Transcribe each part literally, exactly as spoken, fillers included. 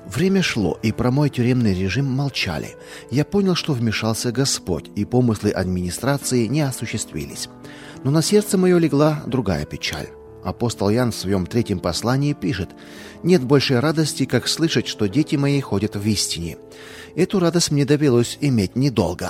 Время шло, и про мой тюремный режим молчали. Я понял, что вмешался Господь, и помыслы администрации не осуществились. Но на сердце мое легла другая печаль. Апостол Иоанн в своем третьем послании пишет: «Нет большей радости, как слышать, что дети мои ходят в истине». Эту радость мне довелось иметь недолго.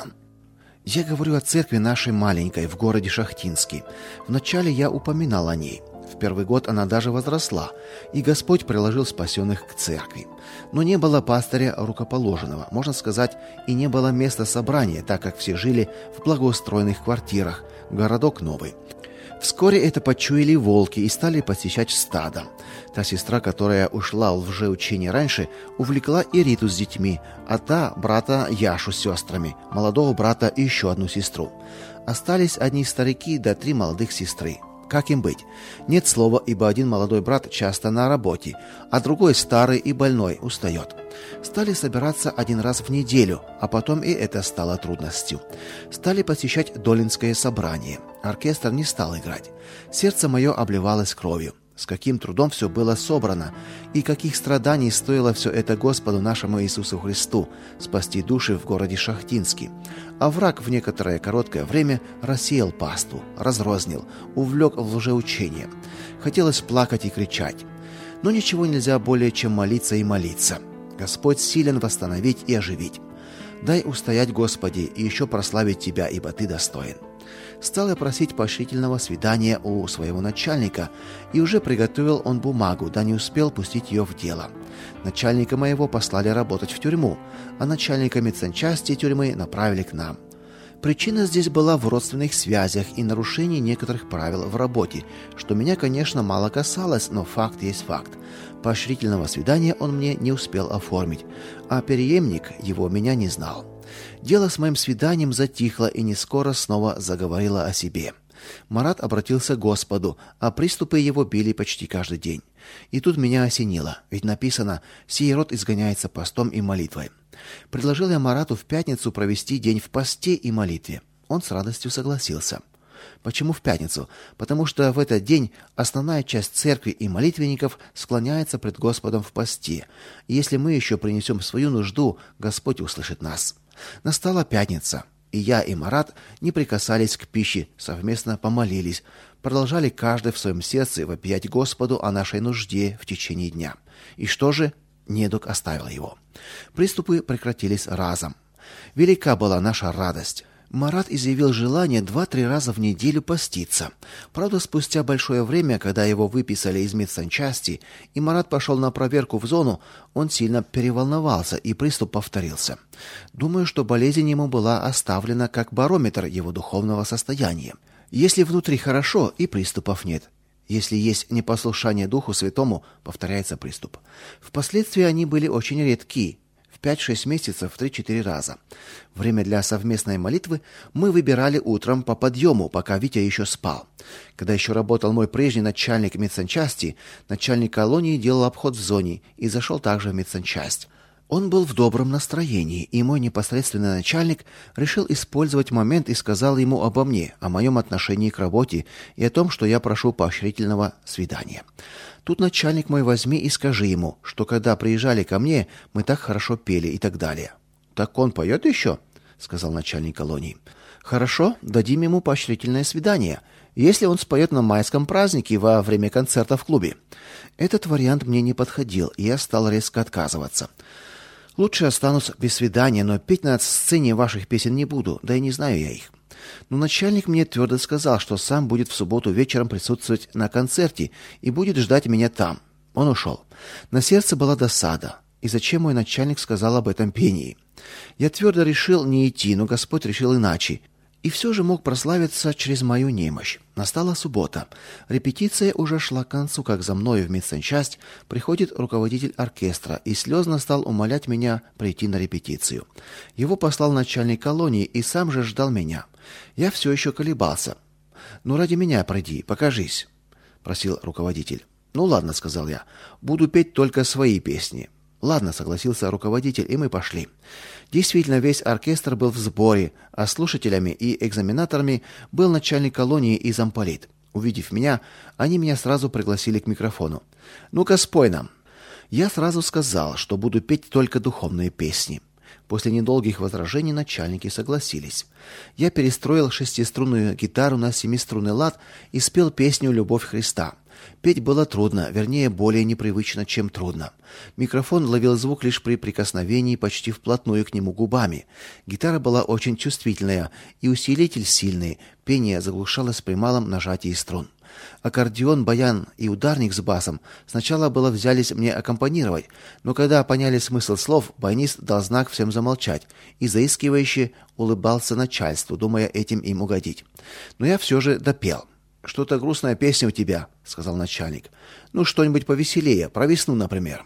Я говорю о церкви нашей маленькой в городе Шахтинске. Вначале я упоминал о ней. В первый год она даже возросла, и Господь приложил спасенных к церкви. Но не было пастыря рукоположенного, можно сказать, и не было места собрания, так как все жили в благоустроенных квартирах, городок новый. Вскоре это почуяли волки и стали посещать стадо. Та сестра, которая ушла в лжеучение раньше, увлекла и Риту с детьми, а та брата Яшу с сестрами, молодого брата и еще одну сестру. Остались одни старики да три молодых сестры. Как им быть? Нет слова, ибо один молодой брат часто на работе, а другой старый и больной устает. Стали собираться один раз в неделю, а потом и это стало трудностью. Стали посещать долинское собрание. Оркестр не стал играть. Сердце мое обливалось кровью. С каким трудом все было собрано, и каких страданий стоило все это Господу нашему Иисусу Христу спасти души в городе Шахтинске. А враг в некоторое короткое время рассеял паству, разрознил, увлек в лжеучение. Хотелось плакать и кричать. Но ничего нельзя более, чем молиться и молиться. Господь силен восстановить и оживить. Дай устоять, Господи, и еще прославить Тебя, ибо Ты достоин. Стал я просить поощрительного свидания у своего начальника, и уже приготовил он бумагу, да не успел пустить ее в дело. Начальника моего послали работать в тюрьму, а начальника медсанчасти тюрьмы направили к нам. Причина здесь была в родственных связях и нарушении некоторых правил в работе, что меня, конечно, мало касалось, но факт есть факт. Поощрительного свидания он мне не успел оформить, а преемник его меня не знал. Дело с моим свиданием затихло и не скоро снова заговорило о себе. Марат обратился к Господу, а приступы его били почти каждый день. И тут меня осенило, ведь написано: «Сей род изгоняется постом и молитвой». Предложил я Марату в пятницу провести день в посте и молитве. Он с радостью согласился. Почему в пятницу? Потому что в этот день основная часть церкви и молитвенников склоняется пред Господом в посте. И если мы еще принесем свою нужду, Господь услышит нас. Настала пятница, и я и Марат не прикасались к пище, совместно помолились, продолжали каждый в своем сердце вопиять Господу о нашей нужде в течение дня. И что же? Недуг оставил его. Приступы прекратились разом. Велика была наша радость. Марат изъявил желание два-три раза в неделю поститься. Правда, спустя большое время, когда его выписали из медсанчасти, и Марат пошел на проверку в зону, он сильно переволновался, и приступ повторился. Думаю, что болезнь ему была оставлена как барометр его духовного состояния. Если внутри хорошо, и приступов нет. Если есть непослушание Духу Святому, повторяется приступ. Впоследствии они были очень редки. В пять-шесть месяцев три-четыре раза. Время для совместной молитвы мы выбирали утром по подъему, пока Витя еще спал. Когда еще работал мой прежний начальник медсанчасти, начальник колонии делал обход в зоне и зашел также в медсанчасть. Он был в добром настроении, и мой непосредственный начальник решил использовать момент и сказал ему обо мне, о моем отношении к работе и о том, что я прошу поощрительного свидания. Тут начальник мой возьми и скажи ему, что когда приезжали ко мне, мы так хорошо пели и так далее. «Так он поет еще?» — сказал начальник колонии. «Хорошо, дадим ему поощрительное свидание, если он споет на майском празднике во время концерта в клубе». Этот вариант мне не подходил, и я стал резко отказываться. «Лучше останусь без свидания, но петь на сцене ваших песен не буду, да и не знаю я их». Но начальник мне твердо сказал, что сам будет в субботу вечером присутствовать на концерте и будет ждать меня там. Он ушел. На сердце была досада. И зачем мой начальник сказал об этом пении? Я твердо решил не идти, но Господь решил иначе. И все же мог прославиться через мою немощь. Настала суббота. Репетиция уже шла к концу, как за мною в медсанчасть приходит руководитель оркестра и слезно стал умолять меня прийти на репетицию. Его послал начальник колонии и сам же ждал меня. Я все еще колебался. «Ну, ради меня пройди, покажись», — просил руководитель. «Ну, ладно», — сказал я, — «буду петь только свои песни». «Ладно», — согласился руководитель, и мы пошли. Действительно, весь оркестр был в сборе, а слушателями и экзаменаторами был начальник колонии и замполит. Увидев меня, они меня сразу пригласили к микрофону. «Ну-ка, спой нам». Я сразу сказал, что буду петь только духовные песни. После недолгих возражений начальники согласились. Я перестроил шестиструнную гитару на семиструнный лад и спел песню «Любовь Христа». Петь было трудно, вернее, более непривычно, чем трудно. Микрофон ловил звук лишь при прикосновении почти вплотную к нему губами. Гитара была очень чувствительная и усилитель сильный. Пение заглушалось при малом нажатии струн. Аккордеон, баян и ударник с басом сначала было взялись мне аккомпанировать, но когда поняли смысл слов, баянист дал знак всем замолчать и заискивающе улыбался начальству, думая этим им угодить. Но я все же допел. «Что-то грустная песня у тебя», — сказал начальник. «Ну, что-нибудь повеселее, про весну, например».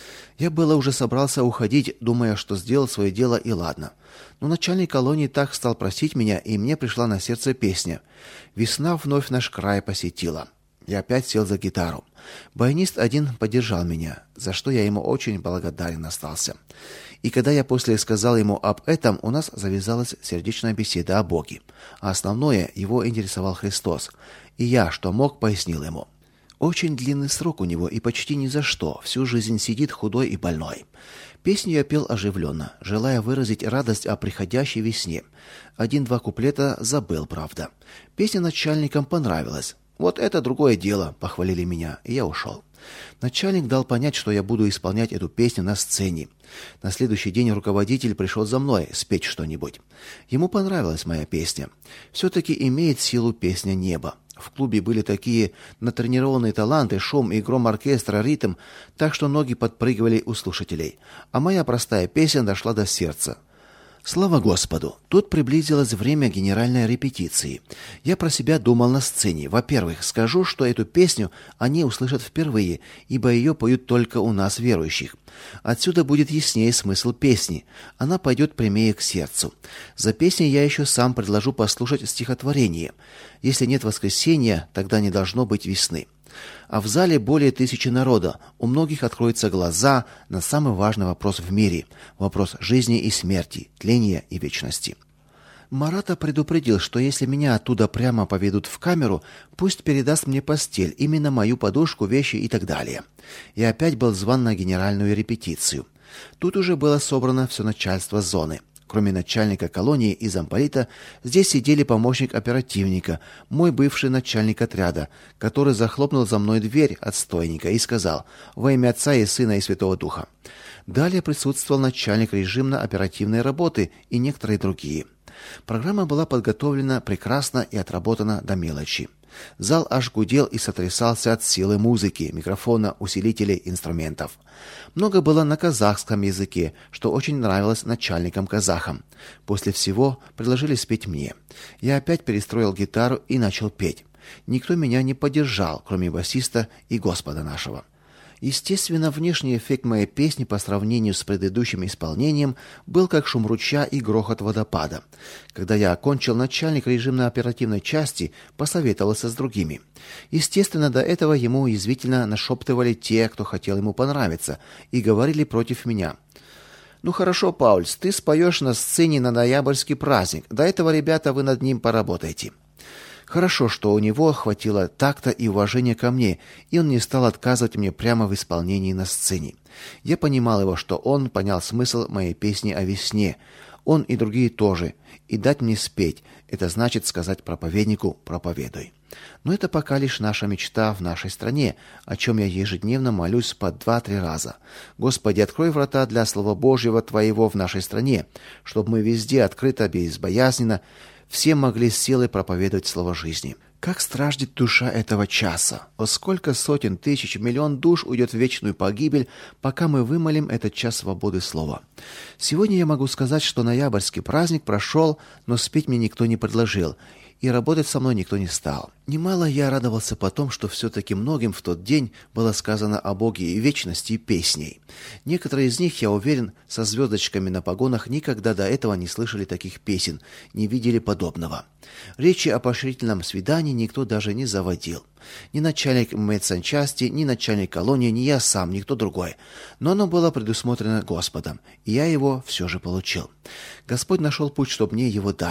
Я было уже собрался уходить, думая, что сделал свое дело и ладно. Но начальник колонии так стал просить меня, и мне пришла на сердце песня. «Весна вновь наш край посетила». Я опять сел за гитару. Баянист один поддержал меня, за что я ему очень благодарен остался. И когда я после сказал ему об этом, у нас завязалась сердечная беседа о Боге. А основное, его интересовал Христос. И я, что мог, пояснил ему. Очень длинный срок у него и почти ни за что. Всю жизнь сидит худой и больной. Песню я пел оживленно, желая выразить радость о приходящей весне. Один-два куплета забыл, правда. Песня начальникам понравилась. «Вот это другое дело», — похвалили меня, и я ушел. Начальник дал понять, что я буду исполнять эту песню на сцене. На следующий день руководитель пришел за мной спеть что-нибудь. Ему понравилась моя песня. Все-таки имеет силу песня «Небо». В клубе были такие натренированные таланты, шум и гром оркестра, ритм, так что ноги подпрыгивали у слушателей. А моя простая песня дошла до сердца. Слава Господу! Тут приблизилось время генеральной репетиции. Я про себя думал на сцене. Во-первых, скажу, что эту песню они услышат впервые, ибо ее поют только у нас верующих. Отсюда будет яснее смысл песни. Она пойдет прямее к сердцу. За песней я еще сам предложу послушать стихотворение. Если нет воскресенья, тогда не должно быть весны. А в зале более тысячи народа. У многих откроются глаза на самый важный вопрос в мире. Вопрос жизни и смерти, тления и вечности. Марата предупредил, что если меня оттуда прямо поведут в камеру, пусть передаст мне постель, именно мою подушку, вещи и так далее. Я опять был зван на генеральную репетицию. Тут уже было собрано все начальство зоны. Кроме начальника колонии и замполита, здесь сидели помощник оперативника, мой бывший начальник отряда, который захлопнул за мной дверь отстойника и сказал «Во имя Отца и Сына и Святого Духа». Далее присутствовал начальник режимно-оперативной работы и некоторые другие. Программа была подготовлена прекрасно и отработана до мелочи. Зал аж гудел и сотрясался от силы музыки, микрофона, усилителей, инструментов. Много было на казахском языке, что очень нравилось начальникам-казахам. После всего предложили спеть мне. Я опять перестроил гитару и начал петь. Никто меня не поддержал, кроме басиста и Господа нашего. Естественно, внешний эффект моей песни по сравнению с предыдущим исполнением был как шум ручья и грохот водопада. Когда я окончил, начальник режимно-оперативной части посоветовался с другими. Естественно, до этого ему язвительно нашептывали те, кто хотел ему понравиться, и говорили против меня. «Ну хорошо, Паульс, ты споешь на сцене на ноябрьский праздник. До этого, ребята, вы над ним поработаете». Хорошо, что у него хватило такта и уважения ко мне, и он не стал отказывать мне прямо в исполнении на сцене. Я понимал его, что он понял смысл моей песни о весне. Он и другие тоже. И дать мне спеть – это значит сказать проповеднику «проповедуй». Но это пока лишь наша мечта в нашей стране, о чем я ежедневно молюсь по два-три раза. Господи, открой врата для Слова Божьего Твоего в нашей стране, чтобы мы везде открыто, безбоязненно, все могли с силой проповедовать слово жизни. Как страждет душа этого часа! О, сколько сотен тысяч, миллион душ уйдет в вечную погибель, пока мы вымолим этот час свободы слова. Сегодня я могу сказать, что ноябрьский праздник прошел, но спеть мне никто не предложил, и работать со мной никто не стал. Немало я радовался потом, что все-таки многим в тот день было сказано о Боге и вечности песней. Некоторые из них, я уверен, со звездочками на погонах никогда до этого не слышали таких песен, не видели подобного. Речи о поощрительном свидании никто даже не заводил. Ни начальник медсанчасти, ни начальник колонии, ни я сам, никто другой. Но оно было предусмотрено Господом, и я его все же получил. Господь нашел путь, чтобы мне его дали.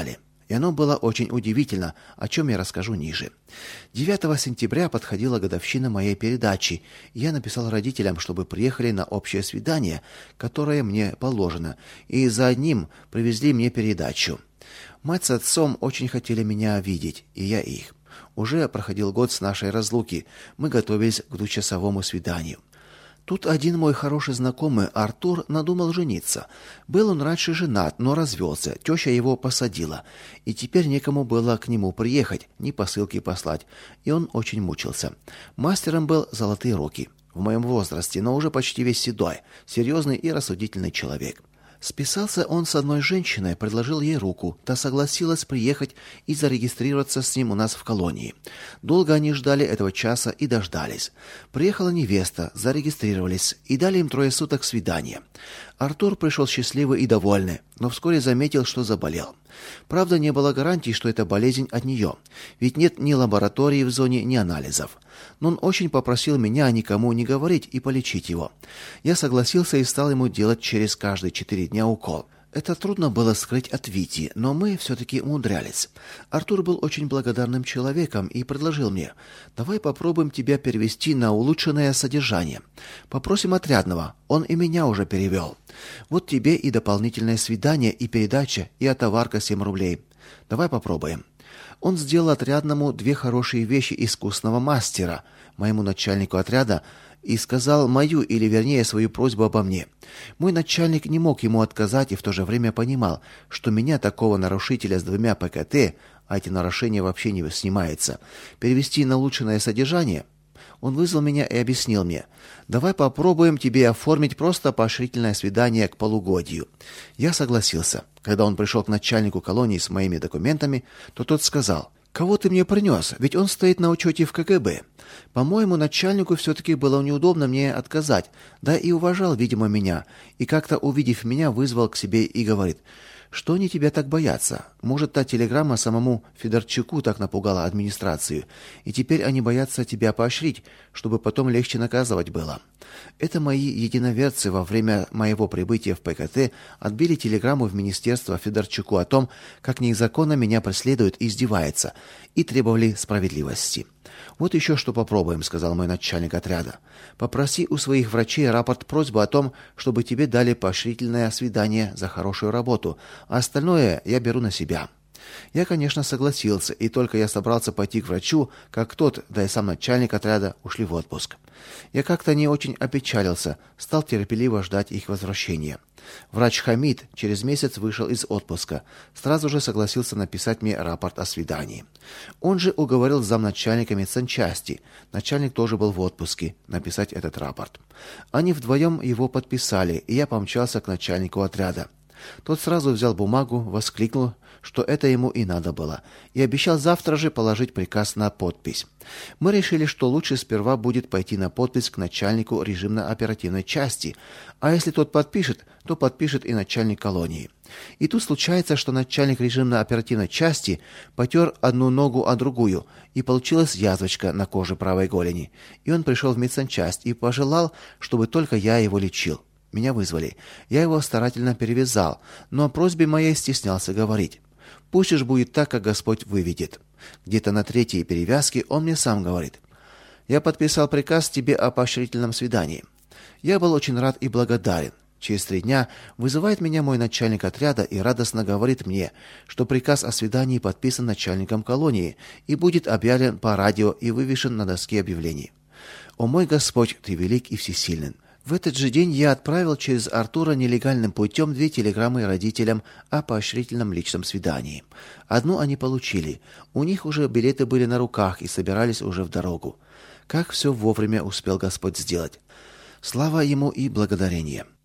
И оно было очень удивительно, о чем я расскажу ниже. девятого сентября подходила годовщина моей передачи, и я написал родителям, чтобы приехали на общее свидание, которое мне положено, и за одним привезли мне передачу. Мать с отцом очень хотели меня видеть, и я их. Уже проходил год с нашей разлуки. Мы готовились к двухчасовому свиданию. Тут один мой хороший знакомый, Артур, надумал жениться. Был он раньше женат, но развелся. Теща его посадила, и теперь некому было к нему приехать, ни посылки послать, и он очень мучился. Мастером был Золотые Руки. В моем возрасте, но уже почти весь седой, серьезный и рассудительный человек. Списался он с одной женщиной, предложил ей руку. Та согласилась приехать и зарегистрироваться с ним у нас в колонии. Долго они ждали этого часа и дождались. Приехала невеста, зарегистрировались и дали им трое суток свидания. Артур пришел счастливый и довольный, но вскоре заметил, что заболел. Правда, не было гарантии, что это болезнь от нее, ведь нет ни лаборатории в зоне, ни анализов. Но он очень попросил меня никому не говорить и полечить его. Я согласился и стал ему делать через каждые четыре дня укол. Это трудно было скрыть от Вити, но мы все-таки умудрялись. Артур был очень благодарным человеком и предложил мне: «Давай попробуем тебя перевести на улучшенное содержание. Попросим отрядного, он и меня уже перевел. Вот тебе и дополнительное свидание, и передача, и отоварка семь рублей. Давай попробуем». Он сделал отрядному две хорошие вещи искусного мастера, моему начальнику отряда, и сказал мою, или вернее свою просьбу обо мне. Мой начальник не мог ему отказать и в то же время понимал, что меня, такого нарушителя с двумя ПКТ, а эти нарушения вообще не снимаются, перевести на улучшенное содержание. Он вызвал меня и объяснил мне: «Давай попробуем тебе оформить просто поощрительное свидание к полугодию». Я согласился. Когда он пришел к начальнику колонии с моими документами, то тот сказал: «Кого ты мне принес? Ведь он стоит на учете в КГБ». По-моему, начальнику все-таки было неудобно мне отказать, да и уважал, видимо, меня, и как-то, увидев меня, вызвал к себе и говорит: «Что они тебя так боятся? Может, та телеграмма самому Федорчуку так напугала администрацию, и теперь они боятся тебя поощрить, чтобы потом легче наказывать было». Это мои единоверцы во время моего прибытия в ПКТ отбили телеграмму в министерство Федорчуку о том, как незаконно меня преследуют и издеваются, и требовали справедливости. «Вот еще что попробуем», — сказал мой начальник отряда. «Попроси у своих врачей рапорт просьбу о том, чтобы тебе дали поощрительное свидание за хорошую работу, а остальное я беру на себя». Я, конечно, согласился, и только я собрался пойти к врачу, как тот, да и сам начальник отряда ушли в отпуск. Я как-то не очень опечалился, стал терпеливо ждать их возвращения. Врач Хамид через месяц вышел из отпуска, сразу же согласился написать мне рапорт о свидании. Он же уговорил замначальника медсанчасти, начальник тоже был в отпуске, написать этот рапорт. Они вдвоем его подписали, и я помчался к начальнику отряда. Тот сразу взял бумагу, воскликнул, что это ему и надо было, и обещал завтра же положить приказ на подпись. Мы решили, что лучше сперва будет пойти на подпись к начальнику режимно-оперативной части, а если тот подпишет, то подпишет и начальник колонии. И тут случается, что начальник режимно-оперативной части потер одну ногу о другую, и получилась язвочка на коже правой голени, и он пришел в медсанчасть и пожелал, чтобы только я его лечил. Меня вызвали. Я его старательно перевязал, но о просьбе моей стеснялся говорить. Пусть уж будет так, как Господь выведет. Где-то на третьей перевязке он мне сам говорит: «Я подписал приказ тебе о поощрительном свидании». Я был очень рад и благодарен. Через три дня вызывает меня мой начальник отряда и радостно говорит мне, что приказ о свидании подписан начальником колонии и будет объявлен по радио и вывешен на доске объявлений. О мой Господь, ты велик и всесилен. В этот же день я отправил через Артура нелегальным путем две телеграммы родителям о поощрительном личном свидании. Одну они получили. У них уже билеты были на руках и собирались уже в дорогу. Как все вовремя успел Господь сделать. Слава ему и благодарение.